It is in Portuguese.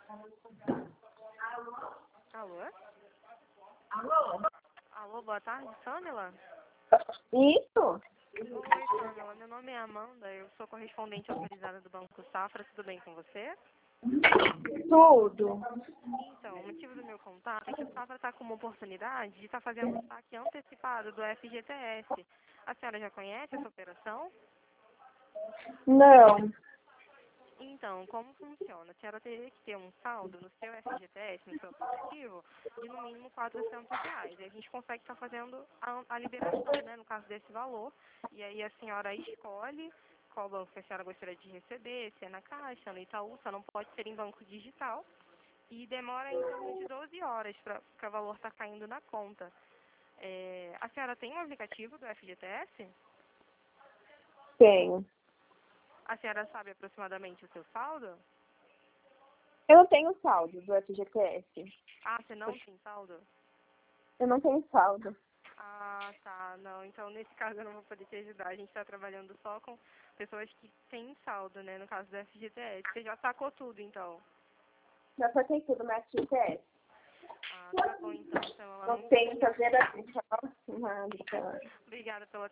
Alô? Alô? Alô, boa tarde, Samila? Isso? Oi, Samila, meu nome é Amanda, eu sou correspondente autorizada do Banco Safra, tudo bem com você? Tudo. Então, o motivo do meu contato é que o Safra está com uma oportunidade de estar fazendo um saque antecipado do FGTS. A senhora já conhece essa operação? Não. Então, como funciona? A senhora teria que ter um saldo no seu FGTS, no seu aplicativo, de no mínimo R$ 400. E a gente consegue estar fazendo a liberação, né, no caso desse valor. E aí a senhora escolhe qual banco que a senhora gostaria de receber, se é na Caixa, no Itaú, só não pode ser em banco digital. E demora em torno de 12 horas para o valor estar caindo na conta. A senhora tem um aplicativo do FGTS? Tenho. A senhora sabe aproximadamente o seu saldo? Eu não tenho saldo do FGTS. Ah, você não tem saldo? Eu não tenho saldo. Ah, tá. Não, então nesse caso eu não vou poder te ajudar. A gente está trabalhando só com pessoas que têm saldo, né? No caso do FGTS. Você já sacou tudo, então? Já saquei tudo no FGTS. Ah, tá bom então. Então ela Não muito tenho que obrigada. fazer assim. Nada. Obrigada pela